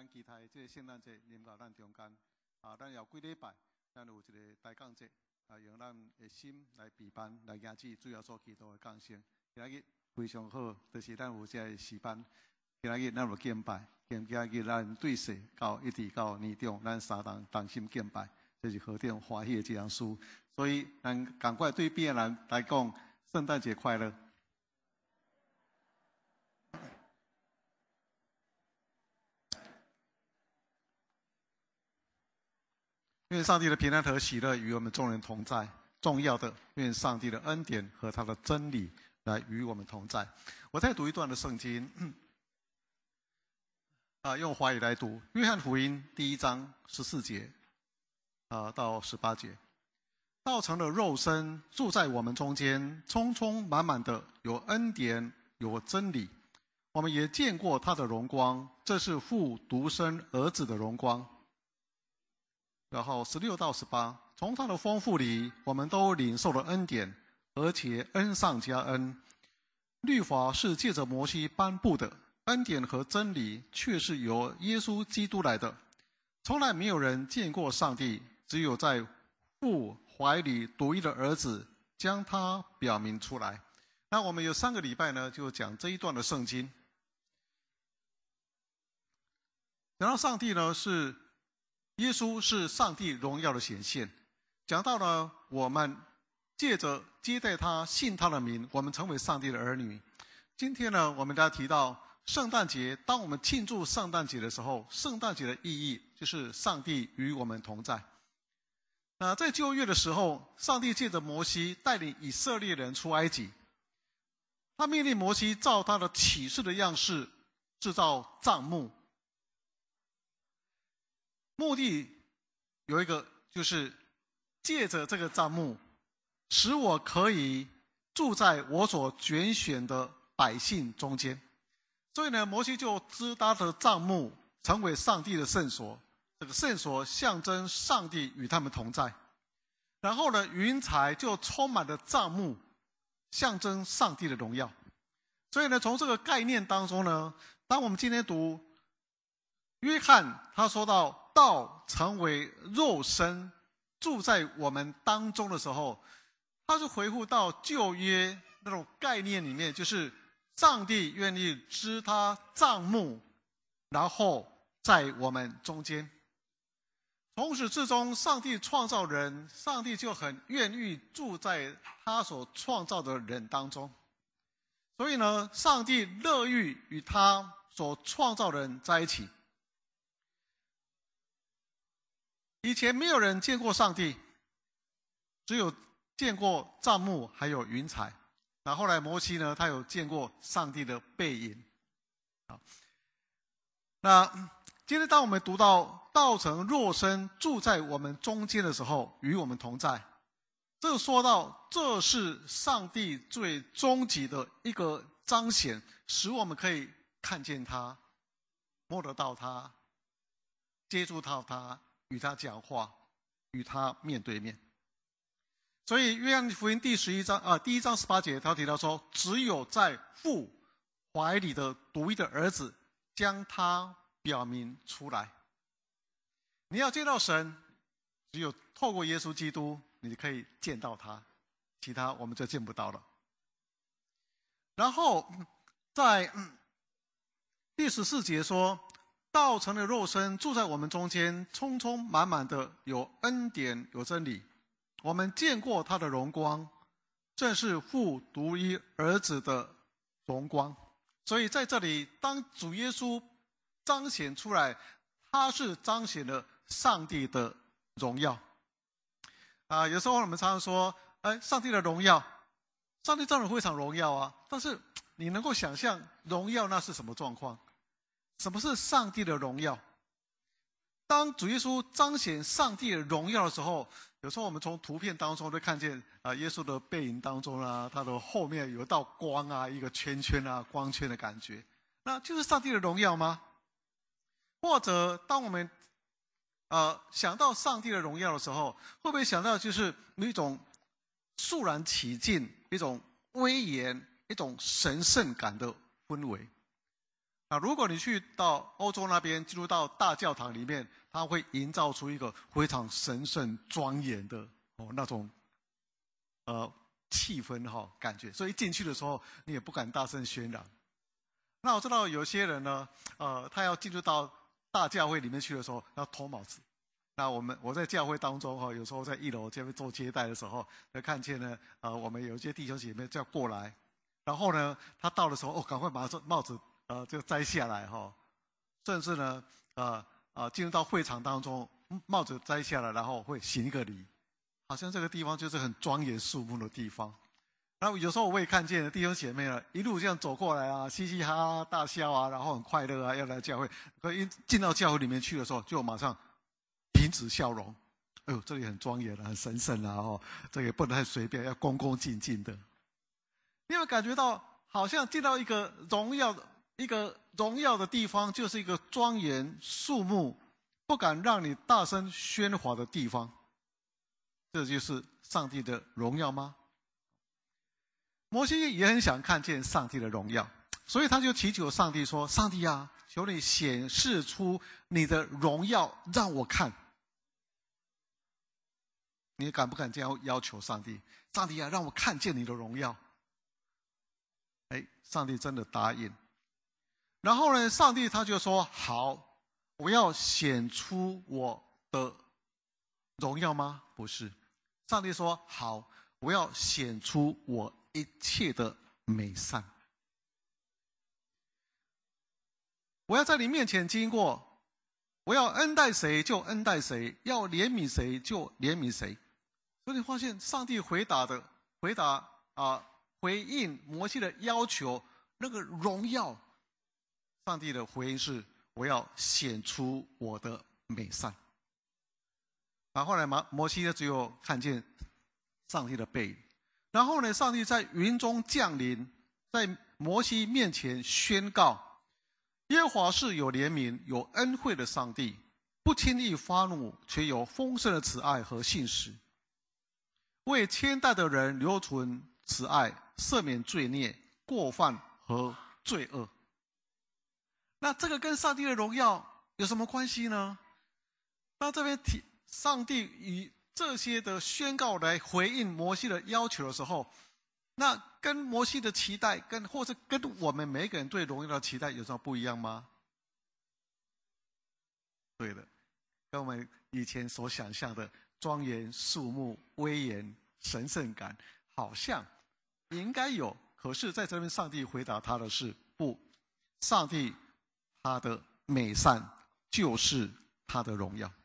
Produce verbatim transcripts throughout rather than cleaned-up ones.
期待这个圣诞节临到咱中间，啊，咱有几礼拜，咱有一个大降节，啊，用咱的心来陪伴，来迎接主要所祈祷的降生。今日非常好，就是咱有这个时班，今日咱有敬拜，今日咱对世到一直到年中，咱三人同心敬拜，这是何等欢喜的一件事。所以，咱赶快对别人来讲，圣诞节快乐。 愿上帝的平安和喜乐与我们众人同在。重要的，愿上帝的恩典和他的真理来与我们同在。我再读一段的圣经，啊，用华语来读《约翰福音》第一章十四节，啊到十八节。道成了肉身，住在我们中间，充充满满的有恩典，有真理。我们也见过他的荣光，这是父独生儿子的荣光。 然后十六到十八，从他的丰富里，我们都领受了恩典，而且恩上加恩。律法是借着摩西颁布的，恩典和真理却是由耶稣基督来的。从来没有人见过上帝，只有在父怀里独一的儿子将他表明出来。那我们有三个礼拜呢，就讲这一段的圣经。讲到上帝呢是。 耶稣是上帝荣耀的显现。讲到了我们借着接待他、信他的名，我们成为上帝的儿女。今天呢，我们大家提到圣诞节，当我们庆祝圣诞节的时候，圣诞节的意义就是上帝与我们同在。那在旧约的时候，上帝借着摩西带领以色列人出埃及，他命令摩西照他的启示的样式制造帐幕。 目的有一个，就是借着这个帐幕，使我可以住在我所拣选的百姓中间。所以呢，摩西就支搭着帐幕，成为上帝的圣所。这个圣所象征上帝与他们同在。然后呢，云彩就充满了帐幕，象征上帝的荣耀。所以呢，从这个概念当中呢，当我们今天读约翰，他说到。 道成为肉身，住在我们当中的时候，他是回复到旧约那种概念里面，就是上帝愿意支他帐幕，然后在我们中间。从始至终，上帝创造人，上帝就很愿意住在他所创造的人当中。所以呢，上帝乐于与他所创造的人在一起。 以前没有人见过上帝，只有见过帐幕，还有云彩。那后来摩西呢，他有见过上帝的背影。好，那今天当我们读到道成肉身住在我们中间的时候，与我们同在，这说到这是上帝最终极的一个彰显，使我们可以看见他，摸得到他，接触到他。 与他讲话，与他面对面。所以约翰福音第十一章啊，第一章十八节，他提到说，只有在父怀里的独一的儿子，将他表明出来。你要见到神，只有透过耶稣基督，你可以见到他，其他我们就见不到了。然后在、嗯、第十四节说。 道成了肉身，住在我们中间，充充满满的有恩典，有真理。我们见过他的荣光，正是父独一儿子的荣光。所以在这里，当主耶稣彰显出来，他是彰显了上帝的荣耀。啊，有时候我们常常说，哎，上帝的荣耀，上帝当然非常荣耀啊。但是你能够想象荣耀那是什么状况？ 什么是上帝的荣耀？当主耶稣彰显上帝的荣耀的时候，有时候我们从图片当中会看见啊，耶稣的背影当中啊，他的后面有一道光啊，一个圈圈啊，光圈的感觉，那就是上帝的荣耀吗？或者当我们呃想到上帝的荣耀的时候，会不会想到就是一种肃然起敬、一种威严、一种神圣感的氛围？ 啊，如果你去到欧洲那边，进入到大教堂里面，它会营造出一个非常神圣庄严的哦那种呃气氛哈、哦、感觉，所以一进去的时候，你也不敢大声喧嚷。那我知道有些人呢，呃，他要进入到大教会里面去的时候，要脱帽子。那我们我在教会当中哈、哦，有时候在一楼这边做接待的时候，会看见呢，呃，我们有一些弟兄姐妹就要过来，然后呢，他到的时候，哦，赶快把这帽子呃就摘下来哈、哦，甚至呢，呃呃，进入到会场当中，帽子摘下来，然后会行一个礼，好像这个地方就是很庄严肃穆的地方。然后有时候我也看见弟兄姐妹呢，一路这样走过来啊，嘻嘻哈哈大笑啊，然后很快乐啊，要来教会。可一进到教会里面去的时候，就马上停止笑容。哎呦，这里很庄严啊，很神圣啊，哦，这也不能太随便，要恭恭敬敬的。你有没有感觉到，好像进到一个荣耀的、一个荣耀的地方，就是一个庄严肃穆、不敢让你大声喧哗的地方？这就是上帝的荣耀吗？摩西也很想看见上帝的荣耀，所以他就祈求上帝说：“上帝啊，求你显示出你的荣耀，让我看。”你敢不敢这样要求上帝？上帝啊，让我看见你的荣耀。哎，上帝真的答应。然后呢，上帝他就说：“好，我要显出我的荣耀吗？不是，上帝说：好，我要显出我一切的美善。我要在你面前经过，我要恩待谁就恩待谁，要怜悯谁就怜悯谁。”所以你发现上帝回答的回答啊、呃，回应摩西的要求，那个荣耀，上帝的回应是：我要显出我的美善。然后后来摩摩西呢，只有看见上帝的背影。然后呢，上帝在云中降临，在摩西面前宣告：耶和华是有怜悯、有恩惠的上帝，不轻易发怒，却有丰盛的慈爱和信实，为千代的人留存慈爱，赦免罪孽、过犯和罪恶。那这个跟上帝的荣耀有什么关系呢？那这边提上帝以这些的宣告来回应摩西的要求的时候，那跟摩西的期待，跟或是跟我们每个人对荣耀的期待有什么不一样吗？对的，跟我们以前所想象的庄严肃穆、威严神圣感，好像应该有。可是在这边上帝回答他的是：不，上帝他的美善就是他的荣耀。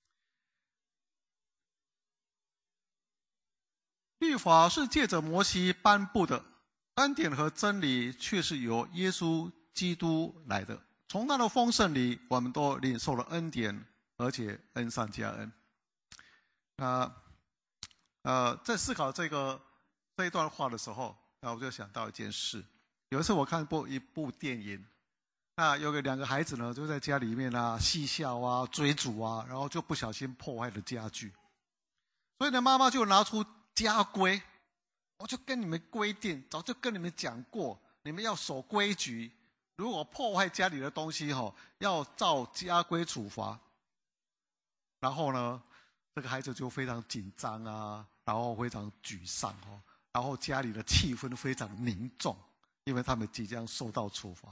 律法是借着摩西颁布的，恩典和真理却是由耶稣基督来的。从他的丰盛里，我们都领受了恩典，而且恩上加恩。那呃，在思考这个这一段话的时候，那我就想到一件事。有一次我看过一部电影，那有个两个孩子呢，就在家里面啊嬉笑啊、追逐啊，然后就不小心破坏了家具。所以呢，妈妈就拿出家规，我就跟你们规定，早就跟你们讲过，你们要守规矩。如果破坏家里的东西哈，要照家规处罚。然后呢，这个孩子就非常紧张啊，然后非常沮丧哦，然后家里的气氛非常凝重，因为他们即将受到处罚。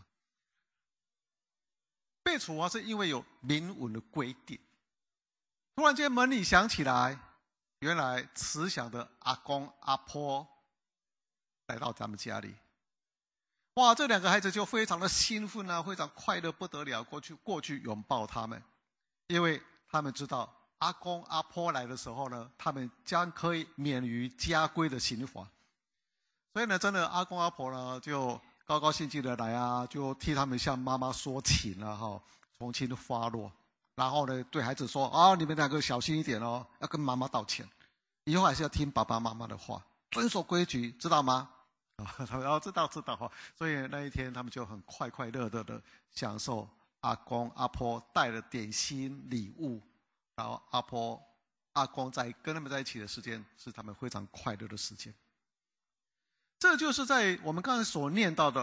被处罚是因为有明文的规定。突然间门里响起来，原来慈祥的阿公阿婆来到咱们家里。哇，这两个孩子就非常的兴奋啊，非常快乐不得了，过去过去拥抱他们，因为他们知道阿公阿婆来的时候呢，他们将可以免于家规的刑罚。所以呢，真的阿公阿婆呢就高高兴兴的来啊，就替他们向妈妈说情了哈，重新发落。然后呢，对孩子说啊，你们两个小心一点哦，要跟妈妈道歉，以后还是要听爸爸妈妈的话，遵守规矩，知道吗？啊，他们哦，知道知道哈。所以那一天他们就很快快乐乐的享受阿公阿婆带了点心礼物，然后阿婆阿公在跟他们在一起的时间是他们非常快乐的时间。这就是在我们刚才所念到的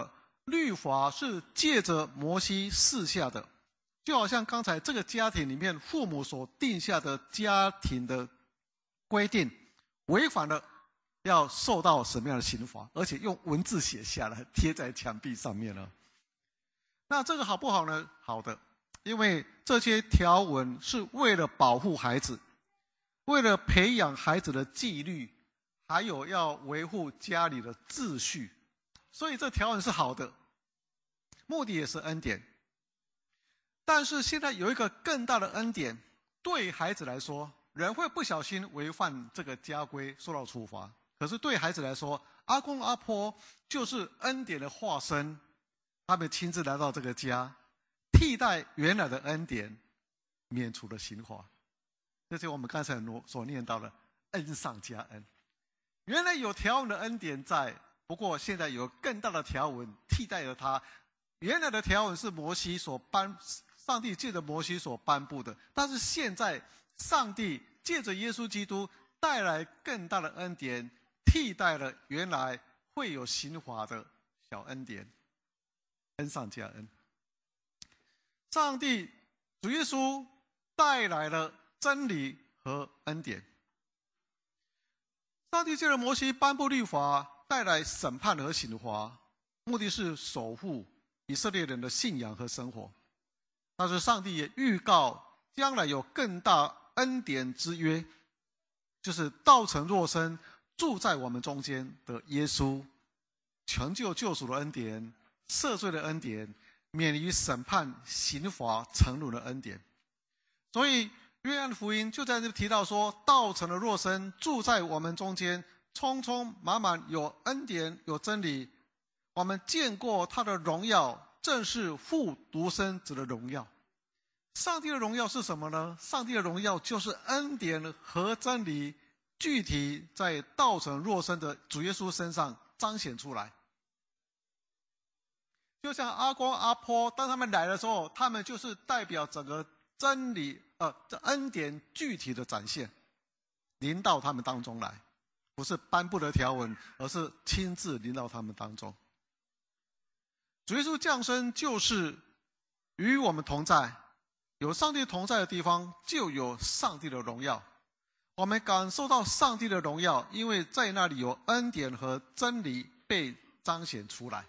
律法是借着摩西赐下的，就好像刚才这个家庭里面父母所定下的家庭的规定，违反了要受到什么样的刑罚，而且用文字写下来贴在墙壁上面了。那这个好不好呢？好的，因为这些条文是为了保护孩子，为了培养孩子的纪律，还有要维护家里的秩序，所以这条文是好的，目的也是恩典。但是现在有一个更大的恩典，对孩子来说，人会不小心违反这个家规，受到处罚。可是对孩子来说，阿公阿婆就是恩典的化身，他们亲自来到这个家，替代原来的恩典，免除了刑罚。这就是我们刚才所念到的恩上加恩。原来有条文的恩典在，不过现在有更大的条文替代了它。原来的条文是摩西所颁，上帝借着摩西所颁布的，但是现在上帝借着耶稣基督带来更大的恩典，替代了原来会有刑罚的小恩典，恩上加恩。上帝主耶稣带来了真理和恩典。上帝借着摩西颁布律法，带来审判和刑罚，目的是守护以色列人的信仰和生活。但是上帝也预告将来有更大恩典之约，就是道成肉身住在我们中间的耶稣，成就救赎的恩典，赦罪的恩典，免于审判刑罚沉沦的恩典。所以约翰福音就在这提到说，道成了肉身住在我们中间，充充满满有恩典有真理。我们见过他的荣耀，正是父独生子的荣耀。上帝的荣耀是什么呢？上帝的荣耀就是恩典和真理具体在道成肉身的主耶稣身上彰显出来。就像阿公阿婆当他们来的时候，他们就是代表整个真理呃这恩典具体的展现，临到他们当中来，不是颁布的条文，而是亲自临到他们当中。主耶稣降生就是与我们同在，有上帝同在的地方就有上帝的荣耀。我们感受到上帝的荣耀，因为在那里有恩典和真理被彰显出来。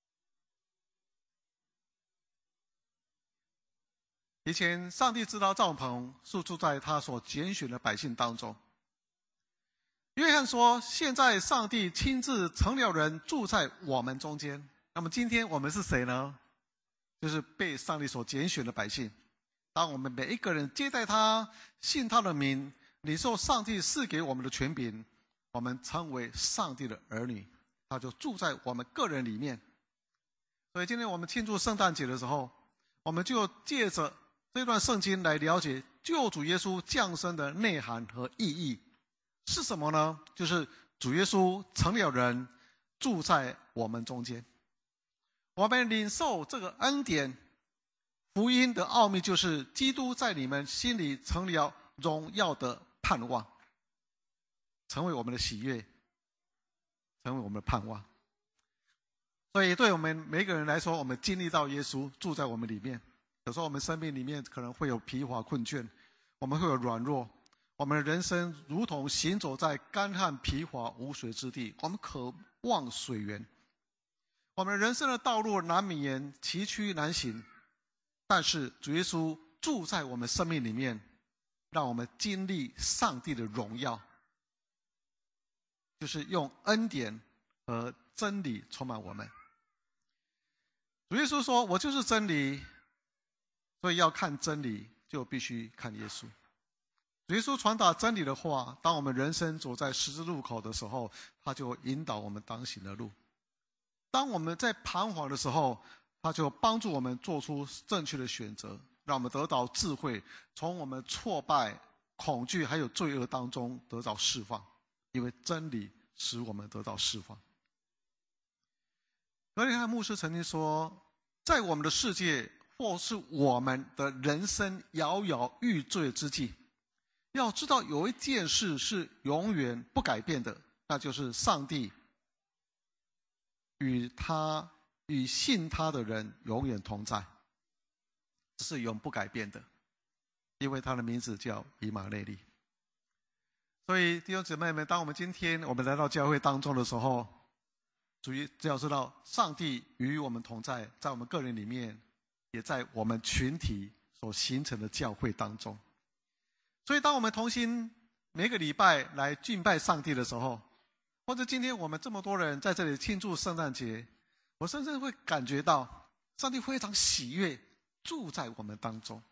以前上帝知道帐篷是住在他所拣选的百姓当中。约翰说，现在上帝亲自成了人住在我们中间。那么今天我们是谁呢？就是被上帝所拣选的百姓。当我们每一个人接待他，信他的名，领受上帝赐给我们的权柄，我们成为上帝的儿女，他就住在我们个人里面。所以今天我们庆祝圣诞节的时候，我们就借着这段圣经来了解救主耶稣降生的内涵和意义是什么呢？就是主耶稣成了人，住在我们中间。我们领受这个恩典，福音的奥秘就是基督在你们心里成了荣耀的盼望，成为我们的喜悦，成为我们的盼望。所以对我们每一个人来说，我们经历到耶稣住在我们里面。有时候我们生命里面可能会有疲乏困倦，我们会有软弱，我们的人生如同行走在干旱疲乏无水之地，我们渴望水源。我们人生的道路难免崎岖难行，但是主耶稣住在我们生命里面，让我们经历上帝的荣耀，就是用恩典和真理充满我们。主耶稣说，我就是真理，所以要看真理就必须看耶稣。主耶稣传达真理的话，当我们人生走在十字路口的时候，他就引导我们当行的路。当我们在彷徨的时候，他就帮助我们做出正确的选择，让我们得到智慧，从我们挫败、恐惧还有罪恶当中得到释放，因为真理使我们得到释放。格林汉牧师曾经说，在我们的世界或是我们的人生摇摇欲坠之际，要知道有一件事是永远不改变的，那就是上帝与他与信他的人永远同在，这是永不改变的，因为他的名字叫以马内利。所以弟兄姊妹们，当我们今天我们来到教会当中的时候，主只要知道上帝与我们同在，在我们个人里面，也在我们群体所形成的教会当中。所以当我们同心每个礼拜来敬拜上帝的时候，或者今天我们这么多人在这里庆祝圣诞节，我甚至会感觉到上帝非常喜悦住在我们当中。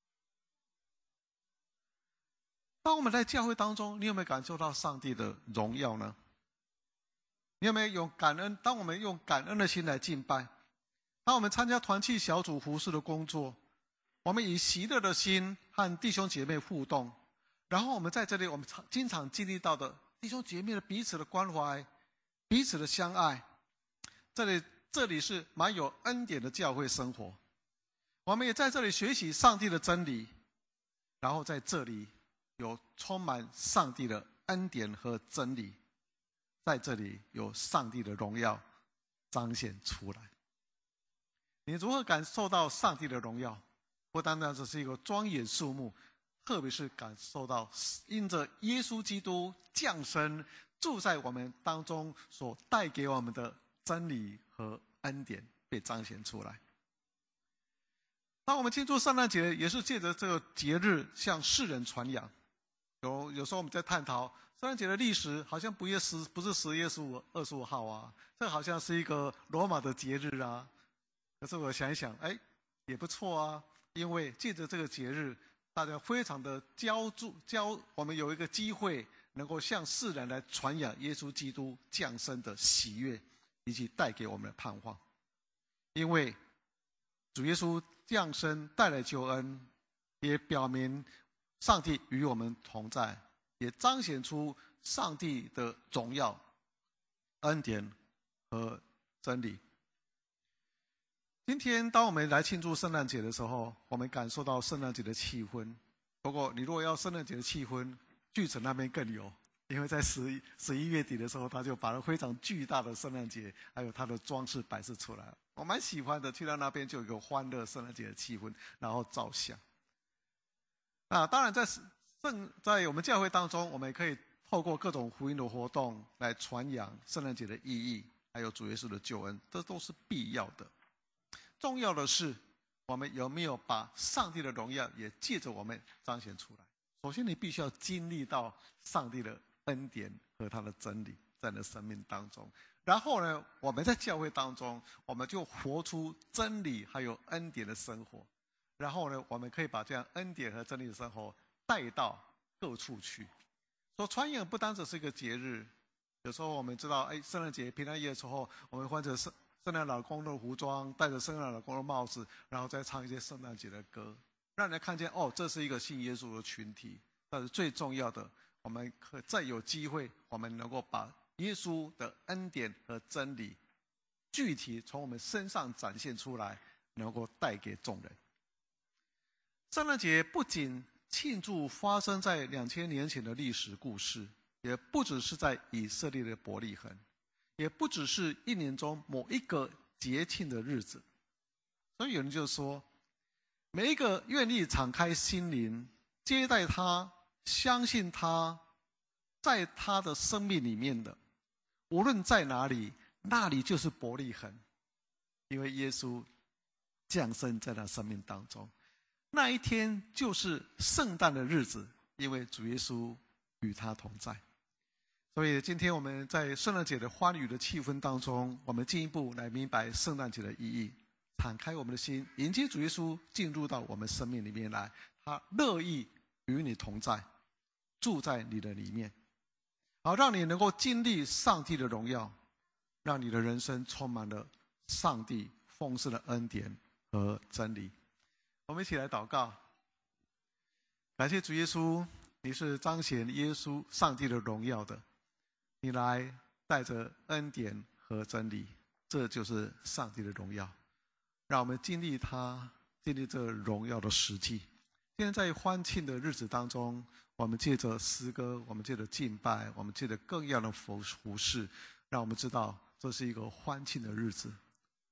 当我们在教会当中，你有没有感受到上帝的荣耀呢？你有没有用感恩？当我们用感恩的心来敬拜，当我们参加团契小组服事的工作，我们以喜乐的心和弟兄姐妹互动，然后我们在这里我们经常经历到的弟兄姐妹的彼此的关怀，彼此的相爱，这里这里是蛮有恩典的教会生活。我们也在这里学习上帝的真理，然后在这里有充满上帝的恩典和真理，在这里有上帝的荣耀彰显出来。你如何感受到上帝的荣耀？不单单只是一个庄严肃穆，特别是感受到因着耶稣基督降生住在我们当中所带给我们的真理和恩典被彰显出来。当我们庆祝圣诞节，也是借着这个节日向世人传扬。有有时候我们在探讨圣诞节的历史，好像不月十不是十月十五、二十五号啊，这好像是一个罗马的节日啊。可是我想一想，哎，也不错啊，因为借着这个节日，大家非常的交助交，我们有一个机会能够向世人来传扬耶稣基督降生的喜悦，以及带给我们的盼望。因为主耶稣降生带来救恩，也表明上帝与我们同在，也彰显出上帝的荣耀、恩典和真理。今天当我们来庆祝圣诞节的时候，我们感受到圣诞节的气氛。不过你如果要圣诞节的气氛，巨城那边更有，因为在十一十一月底的时候，他就把了非常巨大的圣诞节还有它的装饰摆设出来，我蛮喜欢的。去到那边就有一个欢乐圣诞节的气氛，然后照相。啊，当然在圣在我们教会当中，我们也可以透过各种福音的活动来传扬圣诞节的意义，还有主耶稣的救恩，这都是必要的。重要的是，我们有没有把上帝的荣耀也借着我们彰显出来？首先，你必须要经历到上帝的恩典和他的真理在你的生命当中。然后呢，我们在教会当中，我们就活出真理还有恩典的生活。然后呢，我们可以把这样恩典和真理的生活带到各处去。所传扬不单只是一个节日，有时候我们知道，哎，圣诞节、平安夜的时候，我们换着圣圣诞老公的服装，戴着圣诞老公的帽子，然后再唱一些圣诞节的歌，让人看见哦，这是一个信耶稣的群体。但是最重要的，我们可再有机会，我们能够把耶稣的恩典和真理具体从我们身上展现出来，能够带给众人。圣诞节不仅庆祝发生在两千年前的历史故事，也不只是在以色列的伯利恒，也不只是一年中某一个节庆的日子。所以有人就说，每一个愿意敞开心灵接待他、相信他，在他的生命里面的，无论在哪里，那里就是伯利恒，因为耶稣降生在他生命当中。那一天就是圣诞的日子，因为主耶稣与他同在。所以今天我们在圣诞节的欢愉的气氛当中，我们进一步来明白圣诞节的意义，敞开我们的心，迎接主耶稣进入到我们生命里面来，他乐意与你同在，住在你的里面，好让你能够经历上帝的荣耀，让你的人生充满了上帝丰盛的恩典和真理。我们一起来祷告。感谢主耶稣，你是彰显耶稣上帝的荣耀的，你来带着恩典和真理，这就是上帝的荣耀。让我们经历它，经历这荣耀的实际。今天在欢庆的日子当中，我们借着诗歌，我们借着敬拜，我们借着各样的服服事，让我们知道这是一个欢庆的日子。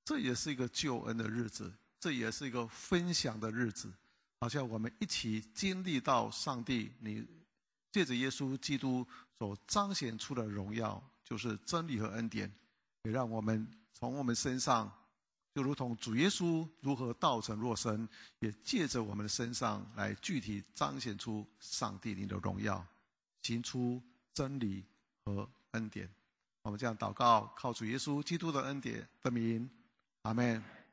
这也是一个救恩的日子，这也是一个分享的日子，好像我们一起经历到上帝你借着耶稣基督所彰显出的荣耀，就是真理和恩典，也让我们从我们身上，就如同主耶稣如何道成肉身，也借着我们的身上来具体彰显出上帝你的荣耀，行出真理和恩典。我们这样祷告，靠主耶稣基督的恩典的名，阿们。